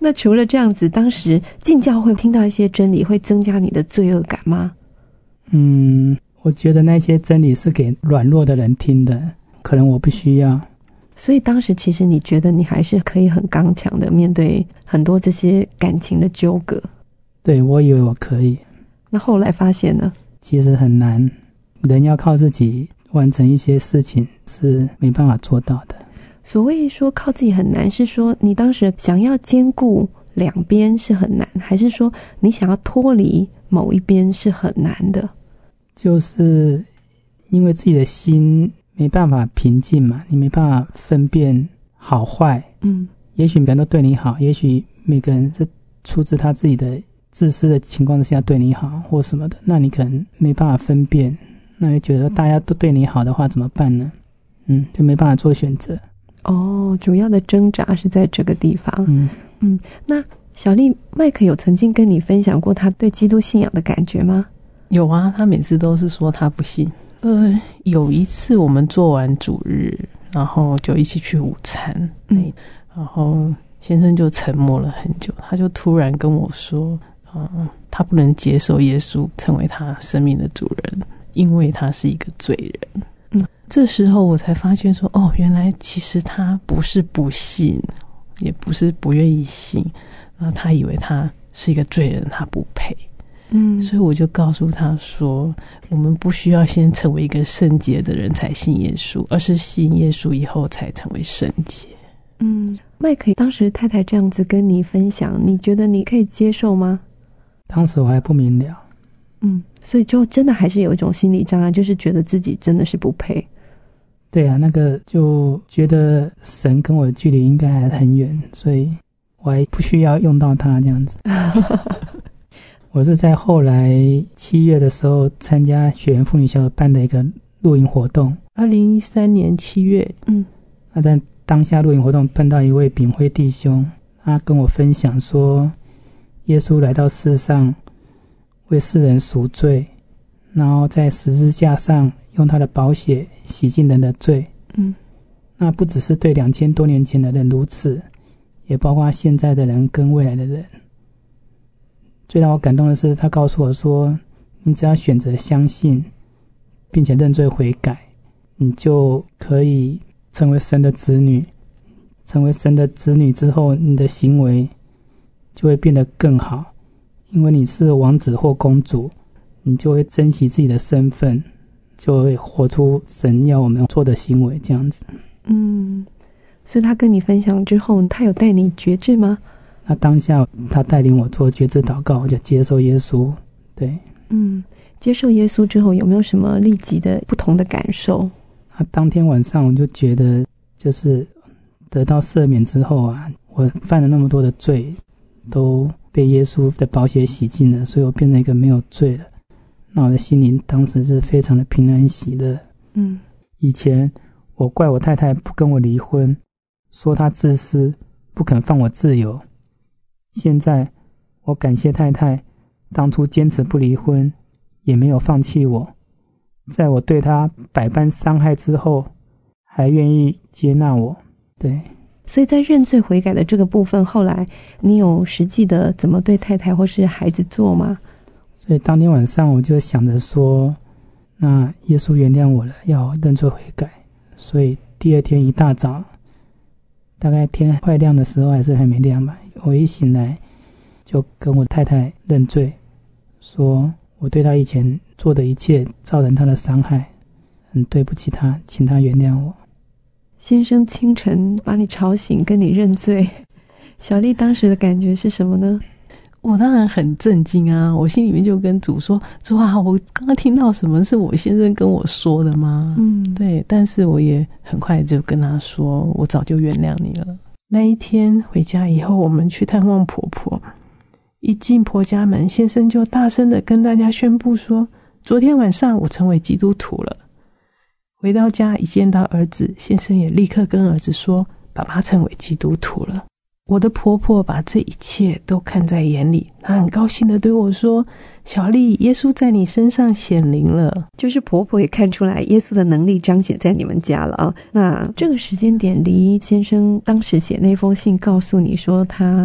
那除了这样子，当时进教会听到一些真理，会增加你的罪恶感吗？ 嗯，我觉得那些真理是给软弱的人听的，可能我不需要。 所以当时其实你觉得你还是可以很刚强的面对很多这些感情的纠葛？ 对，我以为我可以。 那后来发现呢？ 其实很难，人要靠自己完成一些事情是没办法做到的。 所谓说靠自己很难，是说你当时想要兼顾两边是很难，还是说你想要脱离某一边是很难的？ 就是因为自己的心没办法平静嘛，你没办法分辨好坏。嗯，也许每个人都对你好，也许每个人是出自他自己的自私的情况之下对你好或什么的，那你可能没办法分辨，那你觉得大家都对你好的话怎么办呢？嗯，就没办法做选择。 哦，主要的挣扎是在这个地方。 嗯嗯，那小丽，麦克有曾经跟你分享过他对基督信仰的感觉吗？ 有啊，他每次都是说他不信。呃，有一次我们做完主日，然后就一起去午餐，嗯，然后先生就沉默了很久，他就突然跟我说，嗯，他不能接受耶稣成为他生命的主人，因为他是一个罪人。嗯，这时候我才发现说，哦，原来其实他不是不信，也不是不愿意信，然后他以为他是一个罪人，他不配。嗯，所以我就告诉他说，我们不需要先成为一个圣洁的人才信耶稣，而是信耶稣以后才成为圣洁。 嗯，麦克当时太太这样子跟你分享，你觉得你可以接受吗？ 当时我还不明了。 嗯，所以就真的还是有一种心理障碍，就是觉得自己真的是不配。 对啊，那个就觉得神跟我的距离应该还很远，所以我还不需要用到他这样子。我是在后来七月的时候参加学员妇女小组办的一个露营活动， 二零一三年七月， 嗯，那在当下露营活动碰到一位炳辉弟兄，他跟我分享说，耶稣来到世上为世人赎罪，然后在十字架上用他的宝血洗净人的罪。嗯，那不只是对两千多年前的人如此，也包括现在的人跟未来的人。最让我感动的是，他告诉我说，你只要选择相信并且认罪悔改，你就可以成为神的子女。成为神的子女之后，你的行为就会变得更好，因为你是王子或公主，你就会珍惜自己的身份，就会活出神要我们做的行为，这样子。 嗯，所以他跟你分享之后，他有带你觉知吗？ 那当下他带领我做觉知祷告，我就接受耶稣。对， 嗯，接受耶稣之后有没有什么立即的不同的感受？ 那当天晚上我就觉得，就是得到赦免之后啊，我犯了那么多的罪都被耶稣的宝血洗净了，所以我变成一个没有罪了。那我的心灵当时是非常的平安喜乐。嗯，以前我怪我太太不跟我离婚，说她自私，不肯放我自由。现在我感谢太太当初坚持不离婚，也没有放弃我，在我对她百般伤害之后，还愿意接纳我。对， 所以在认罪悔改的这个部分，后来你有实际的怎么对太太或是孩子做吗？ 所以当天晚上我就想着说，那耶稣原谅我了，要认罪悔改。所以第二天一大早，大概天快亮的时候还是还没亮吧，我一醒来就跟我太太认罪，说我对她以前做的一切造成她的伤害，很对不起她，请她原谅我。 先生清晨把你吵醒跟你认罪，小丽当时的感觉是什么呢？ 我当然很震惊啊，我心里面就跟主说，主啊，我刚刚听到什么是我先生跟我说的吗？嗯，对，但是我也很快就跟他说，我早就原谅你了。那一天回家以后，我们去探望婆婆，一进婆家门，先生就大声的跟大家宣布说，昨天晚上我成为基督徒了。回到家一见到儿子，先生也立刻跟儿子说，爸爸成为基督徒了。我的婆婆把这一切都看在眼里，她很高兴的对我说，小丽，耶稣在你身上显灵了。 就是婆婆也看出来耶稣的能力彰显在你们家了啊。那这个时间点离先生当时写那封信告诉你说他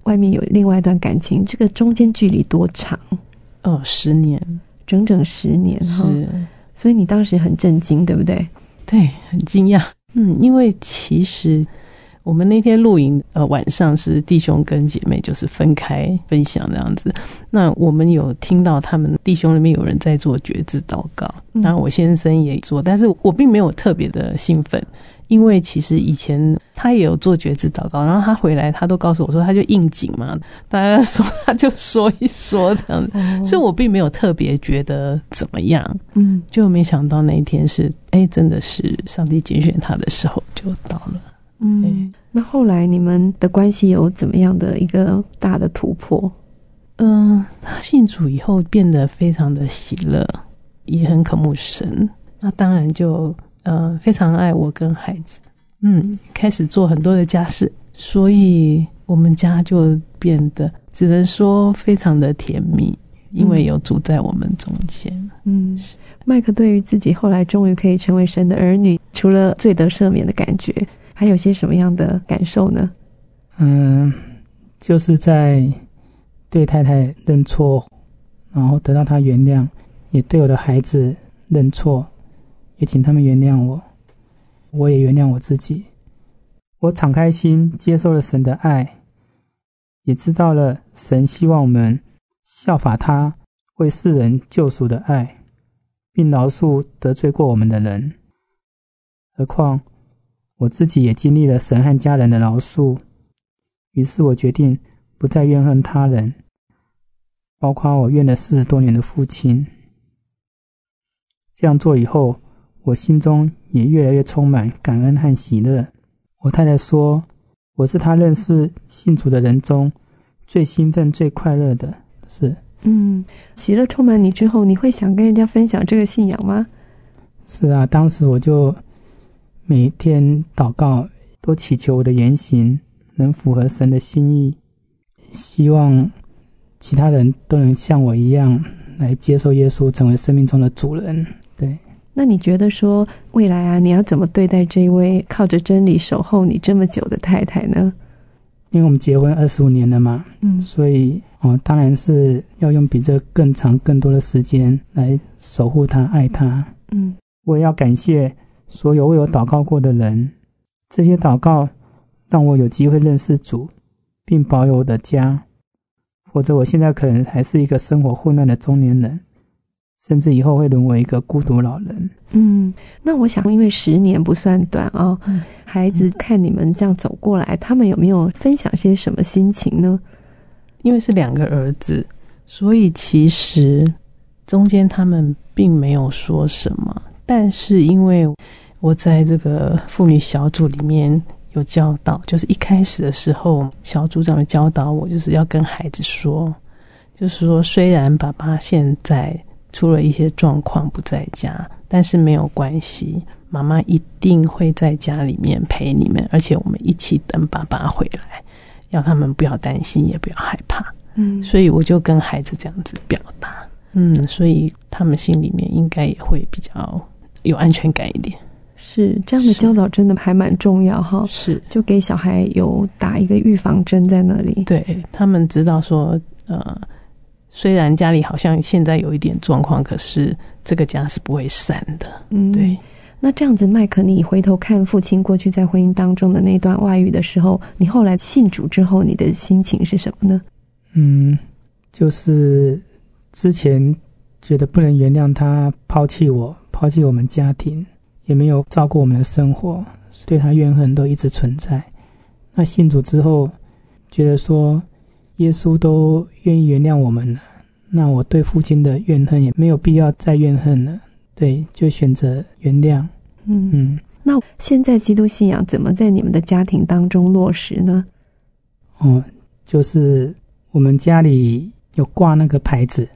外面有另外一段感情，这个中间距离多长？ 哦，十年， 整整十年哈。 是， 所以你当时很震惊，对不对？ 对，很惊讶。嗯，因为其实我们那天录影，呃，晚上是弟兄跟姐妹就是分开分享这样子。那我们有听到他们弟兄里面有人在做觉知祷告，当然我先生也做，但是我并没有特别的兴奋，因为其实以前他也有做觉知祷告，然后他回来他都告诉我说他就应景嘛，大家说他就说一说这样子，哦、所以我并没有特别觉得怎么样，嗯，就没想到那一天是，哎，真的是上帝拣选他的时候就到了。 嗯，那后来你们的关系有怎么样的一个大的突破？ 嗯、呃，他信主以后变得非常的喜乐，也很渴慕神。那当然就呃非常爱我跟孩子，嗯，开始做很多的家事，所以我们家就变得只能说非常的甜蜜，因为有主在我们中间。 嗯，麦克对于自己后来终于可以成为神的儿女，除了罪得赦免的感觉，还有些什么样的感受呢？ 嗯，就是在对太太认错，然后得到她原谅，也对我的孩子认错，也请他们原谅我，我也原谅我自己。我敞开心接受了神的爱，也知道了神希望我们效法他为世人救赎的爱，并饶恕得罪过我们的人。何况我自己也经历了神和家人的饶恕，于是我决定不再怨恨他人，包括我怨了四十多年的父亲。这样做以后，我心中也越来越充满感恩和喜乐。我太太说，我是她认识信主的人中最兴奋最快乐的。是， 嗯，喜乐充满你之后，你会想跟人家分享这个信仰吗？ 是啊，当时我就每天祷告，都祈求我的言行能符合神的心意，希望其他人都能像我一样来接受耶稣，成为生命中的主人。对， 那你觉得说未来啊，你要怎么对待这位靠着真理守候你这么久的太太呢？ 因为我们结婚二十五年了嘛，嗯，所以哦，当然是要用比这更长更多的时间来守护她爱她。嗯，我也要感谢所有为我祷告过的人，这些祷告让我有机会认识主，并保有我的家，否则我现在可能还是一个生活混乱的中年人，甚至以后会沦为一个孤独老人。 嗯，那我想因为十年不算短哦，嗯、孩子看你们这样走过来，他们有没有分享些什么心情呢？ 因为是两个儿子，所以其实中间他们并没有说什么，但是因为我在这个妇女小组里面有教导，就是一开始的时候小组长教导我，就是要跟孩子说，就是说虽然爸爸现在出了一些状况不在家，但是没有关系，妈妈一定会在家里面陪你们，而且我们一起等爸爸回来，要他们不要担心也不要害怕。嗯，所以我就跟孩子这样子表达，嗯，所以他们心里面应该也会比较有安全感一点。 是，这样的教导真的还蛮重要哈。 是， 就给小孩有打一个预防针在那里， 对，他们知道说呃虽然家里好像现在有一点状况，可是这个家是不会散的。嗯，对。 那这样子，麦克，你回头看父亲过去在婚姻当中的那段外遇的时候，你后来信主之后，你的心情是什么呢？ 嗯，就是之前觉得不能原谅他抛弃我，抛弃我们家庭，也没有照顾我们的生活，对他怨恨都一直存在。那信主之后，觉得说耶稣都愿意原谅我们了，那我对父亲的怨恨也没有必要再怨恨了，对，就选择原谅。 嗯嗯，那现在基督信仰怎么在你们的家庭当中落实呢？ 哦，就是我们家里有挂那个牌子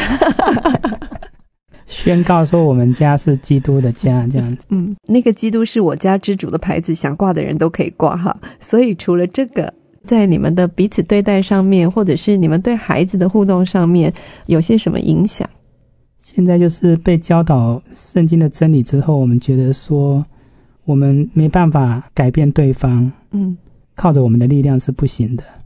宣告说我们家是基督的家，这样子。 嗯，那个基督是我家之主的牌子，想挂的人都可以挂哈。所以除了这个，在你们的彼此对待上面，或者是你们对孩子的互动上面，有些什么影响？ 现在就是被教导圣经的真理之后，我们觉得说我们没办法改变对方，嗯，靠着我们的力量是不行的，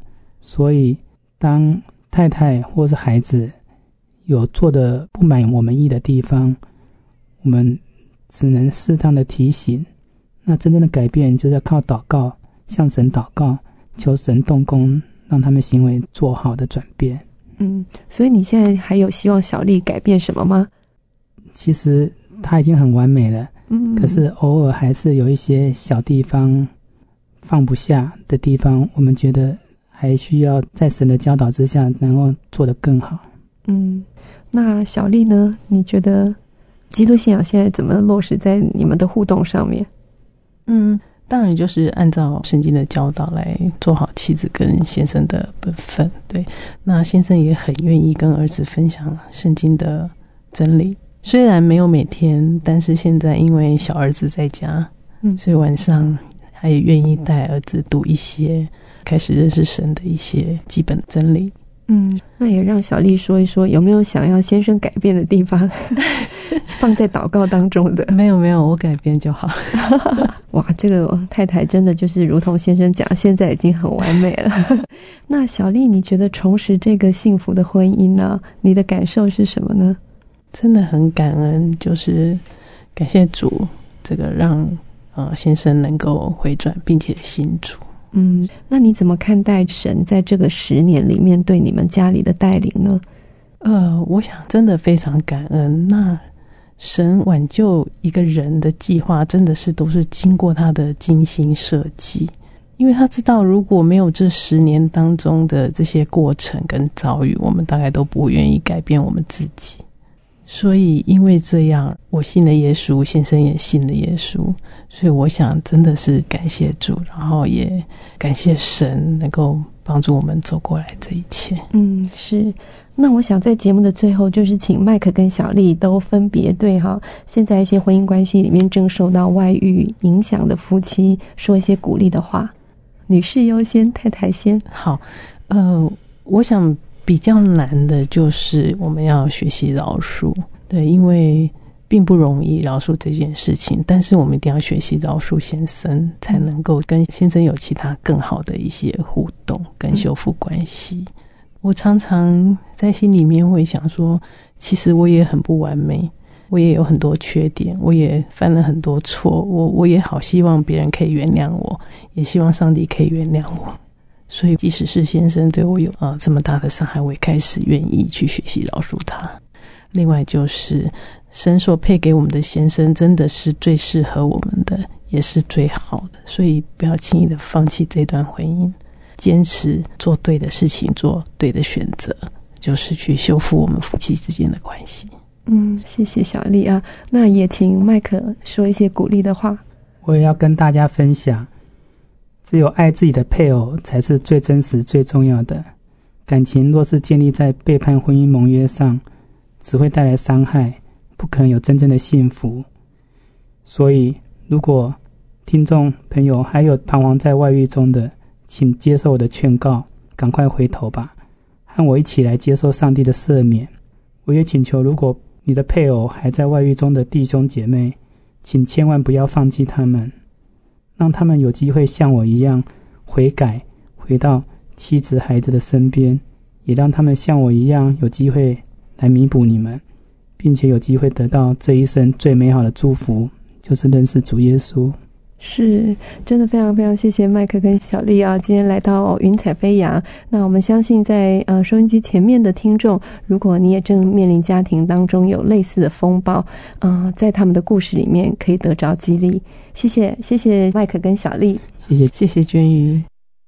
所以当太太或是孩子有做的不满我们意的地方，我们只能适当的提醒。那真正的改变就是要靠祷告，向神祷告，求神动工，让他们行为做好的转变。 嗯，所以你现在还有希望小丽改变什么吗？ 其实她已经很完美了，嗯，可是偶尔还是有一些小地方放不下的地方，我们觉得还需要在神的教导之下能够做得更好。嗯， 那小丽呢？你觉得基督信仰现在怎么落实在你们的互动上面？ 嗯，当然就是按照圣经的教导来做好妻子跟先生的本分。对，那先生也很愿意跟儿子分享圣经的真理，虽然没有每天，但是现在因为小儿子在家，嗯，所以晚上他也愿意带儿子读一些开始认识神的一些基本真理。 嗯，那也让小丽说一说有没有想要先生改变的地方放在祷告当中的。 没有没有，我改变就好。 哇，这个太太真的就是如同先生讲，现在已经很完美了。那小丽，你觉得重拾这个幸福的婚姻呢，你的感受是什么呢？ 真的很感恩，就是感谢主，这个让呃先生能够回转并且信主。 嗯，那你怎么看待神在这个十年里面对你们家里的带领呢？ 呃，我想真的非常感恩。那神挽救一个人的计划，真的是都是经过他的精心设计，因为他知道如果没有这十年当中的这些过程跟遭遇，我们大概都不愿意改变我们自己。所以因为这样，我信了耶稣，先生也信了耶稣，所以我想真的是感谢主，然后也感谢神能够帮助我们走过来这一切。 嗯，是。那我想在节目的最后，就是请麦克跟小丽都分别对哈现在一些婚姻关系里面正受到外遇影响的夫妻说一些鼓励的话。女士优先，太太先。 好，呃，我想比较难的就是我们要学习饶恕，对，因为并不容易饶恕这件事情，但是我们一定要学习饶恕先生，才能够跟先生有其他更好的一些互动跟修复关系。嗯，我常常在心里面会想说，其实我也很不完美，我也有很多缺点，我也犯了很多错，我我也好希望别人可以原谅我，也希望上帝可以原谅我。所以即使是先生对我有呃这么大的伤害，我也开始愿意去学习饶恕他。另外就是神所配给我们的先生真的是最适合我们的，也是最好的，所以不要轻易的放弃这段婚姻，坚持做对的事情，做对的选择，就是去修复我们夫妻之间的关系。 嗯，谢谢小丽啊。那也请麦克说一些鼓励的话。 我也要跟大家分享，只有爱自己的配偶才是最真实最重要的。感情若是建立在背叛婚姻盟约上，只会带来伤害，不可能有真正的幸福。所以如果听众朋友还有彷徨在外遇中的，请接受我的劝告，赶快回头吧，和我一起来接受上帝的赦免。我也请求，如果你的配偶还在外遇中的弟兄姐妹，请千万不要放弃他们，让他们有机会像我一样悔改，回到妻子孩子的身边，也让他们像我一样有机会来弥补你们，并且有机会得到这一生最美好的祝福，就是认识主耶稣。 是，真的非常非常谢谢麦克跟小丽啊，今天来到云彩飞扬。那我们相信在呃收音机前面的听众，如果你也正面临家庭当中有类似的风暴，呃，在他们的故事里面可以得着激励。谢谢谢谢麦克跟小丽， 谢谢谢谢娟瑜。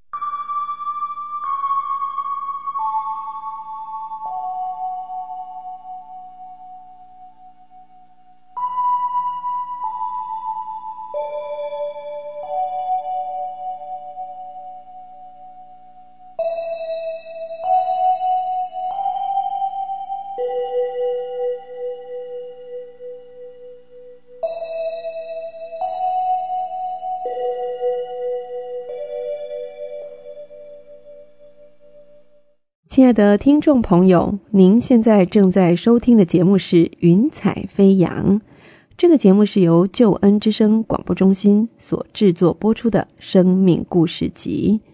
亲爱的听众朋友，您现在正在收听的节目是云彩飞扬。这个节目是由救恩之声广播中心所制作播出的生命故事集。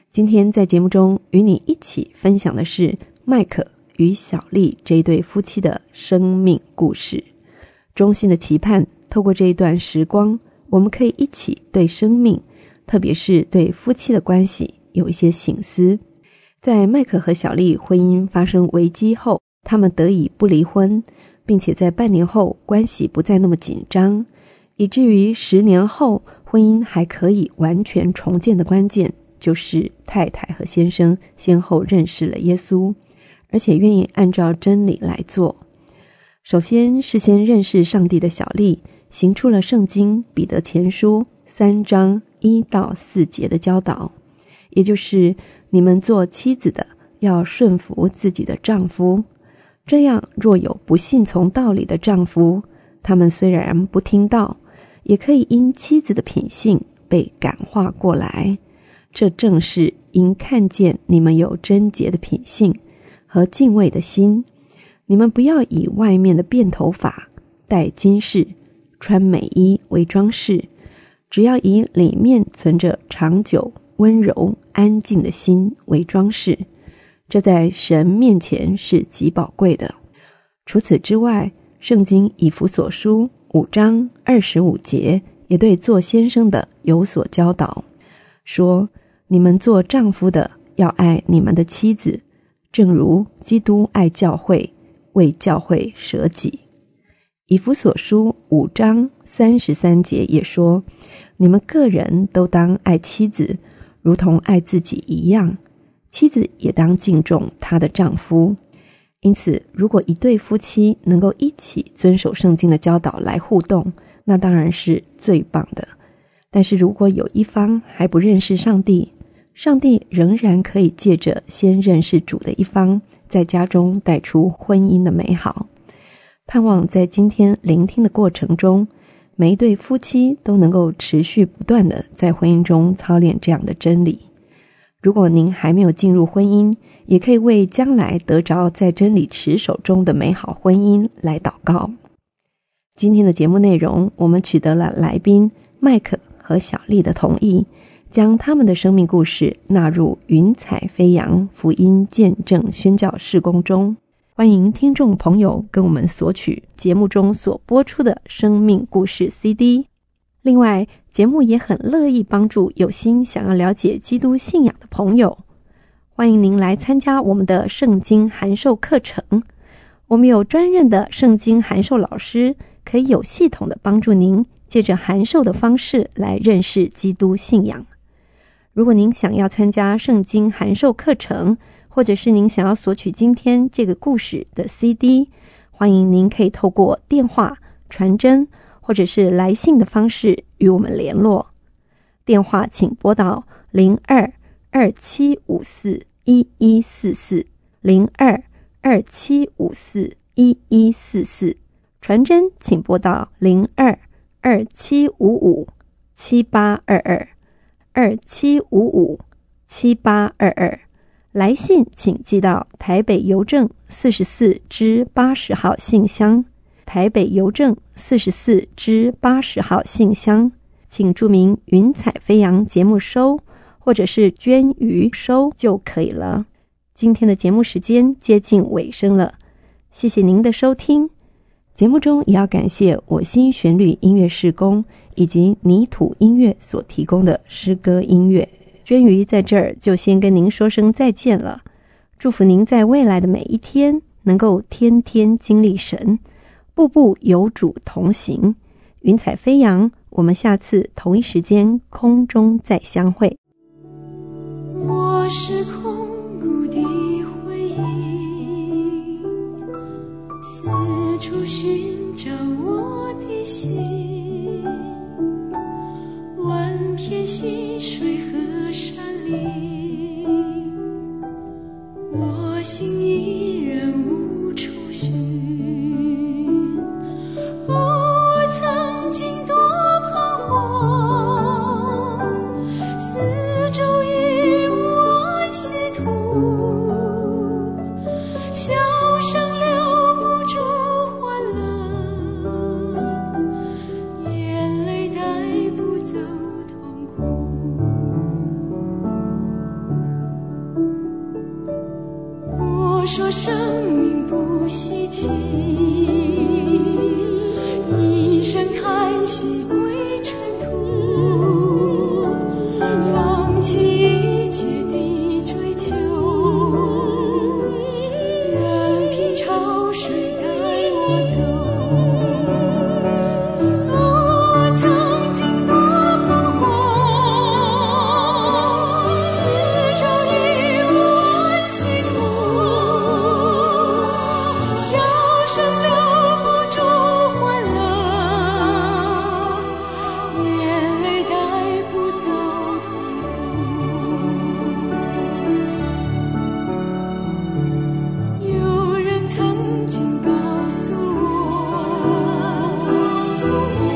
今天在节目中与你一起分享的是麦克与小丽这一对夫妻的生命故事。衷心的期盼，透过这一段时光，我们可以一起对生命，特别是对夫妻的关系有一些省思。在麦克和小丽婚姻发生危机后，他们得以不离婚，并且在半年后关系不再那么紧张，以至于十年后婚姻还可以完全重建的关键，就是太太和先生先后认识了耶稣，而且愿意按照真理来做。首先是先认识上帝的小丽，行出了圣经彼得前书三章一到四节的教导，也就是你们做妻子的要顺服自己的丈夫，这样若有不信从道理的丈夫，他们虽然不听道，也可以因妻子的品性被感化过来。这正是因看见你们有贞洁的品性和敬畏的心，你们不要以外面的辫头发、戴金饰、穿美衣为装饰，只要以里面存着长久、温柔、安静的心为装饰，这在神面前是极宝贵的。除此之外，圣经以弗所书五章二十五节也对做先生的有所教导，说你们做丈夫的要爱你们的妻子，正如基督爱教会，为教会舍己。以弗所书五章三十三节也说，你们个人都当爱妻子，如同爱自己一样，妻子也当敬重她的丈夫。因此，如果一对夫妻能够一起遵守圣经的教导来互动，那当然是最棒的。但是如果有一方还不认识上帝，上帝仍然可以借着先认识主的一方，在家中带出婚姻的美好。盼望在今天聆听的过程中，每一对夫妻都能够持续不断的在婚姻中操练这样的真理。如果您还没有进入婚姻，也可以为将来得着在真理持守中的美好婚姻来祷告。今天的节目内容，我们取得了来宾麦克和小丽的同意，将他们的生命故事纳入云彩飞扬福音见证宣教事工中。欢迎听众朋友跟我们索取节目中所播出的生命故事 C D。 另外，节目也很乐意帮助有心想要了解基督信仰的朋友。欢迎您来参加我们的圣经函授课程，我们有专任的圣经函授老师，可以有系统的帮助您借着函授的方式来认识基督信仰。如果您想要参加圣经函授课程，或者是您想要索取今天这个故事的 C D， 欢迎您可以透过电话、传真或者是来信的方式与我们联络。电话请拨到零二二七五四一一四四 零二二七五四一一四四，传真请拨到零二二七五五七八二二二七五五七八二二。来信请寄到台北邮政四十四支八十号信箱，台北邮政四十四支八十号信箱，请注明云彩飞扬节目收，或者是捐余收就可以了。今天的节目时间接近尾声了，谢谢您的收听。节目中也要感谢我心旋律音乐事工以及泥土音乐所提供的诗歌音乐。娟瑜在这儿就先跟您说声再见了，祝福您在未来的每一天能够天天经历神，步步有主同行，云彩飞扬。我们下次同一时间空中再相会。 我是空谷的回忆，四处寻找我的心，万片溪水和山林，我心依然无处寻。我曾经多彷徨，四周已无安息土，笑声留不住欢乐，眼泪带不走痛苦。 说生命不稀奇，一声叹息归尘土，放弃一切的追求，任凭潮水带我走。哦，曾经多彷徨，四周一无安息土，笑声留不住欢乐，眼泪带不走痛苦。有人曾经告诉我，告诉我